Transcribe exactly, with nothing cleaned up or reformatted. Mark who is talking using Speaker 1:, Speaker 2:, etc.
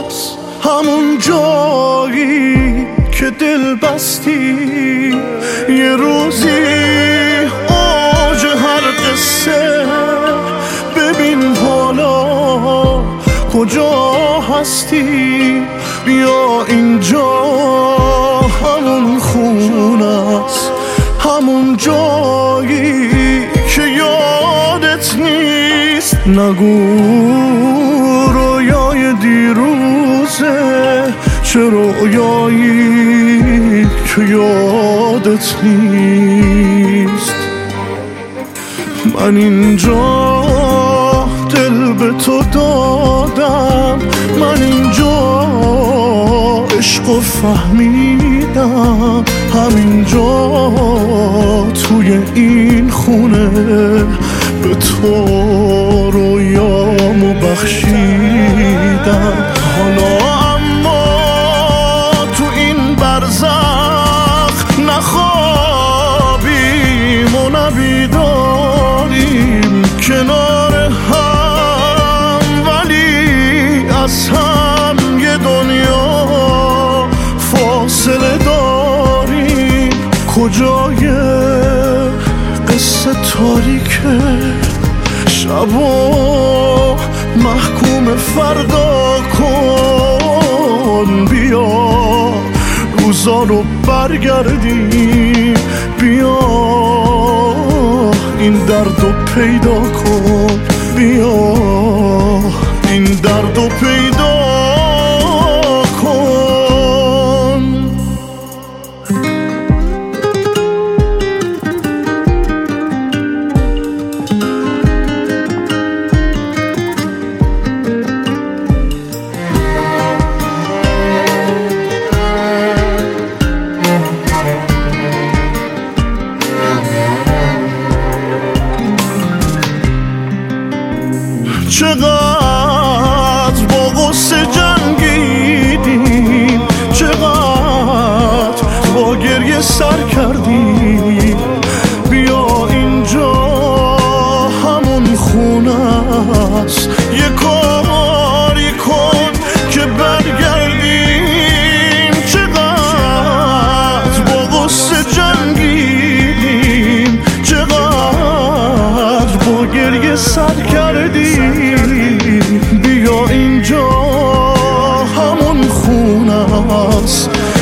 Speaker 1: است، همون جایی که دل بستی. یه روزی اوج هر قصه، ببین حالا کجا هستی. بیا اینجا همون خونه است، همون جایی که یادت نیست. نگو رویای دیروزه، چه رویایی که یادت نیست. من اینجا دل به تو دادم، من اینجا عشقو فهمیدم، همینجا توی این خونه به تو رویامو بخشیدم. حالا اما تو این برزخ نخوابیم و نبیداریم کنار هم، ولی از هم یه دنیا فاصله داریم. کجای قصه تاریکه، شبا محکوم فردا کن. بیا روزا رو برگردیم، بیا این درد رو پیدا کن. بیا این درد رو پیدا کن. چقدر با غصه جنگیدیم، چقدر با گریه سر کردیم. بیا اینجا همون خونه است، یه کاری کن که برگردیم. چقدر با غصه جنگیدیم، چقدر با گریه سر کردیم. بیا اینجا همون خونه است،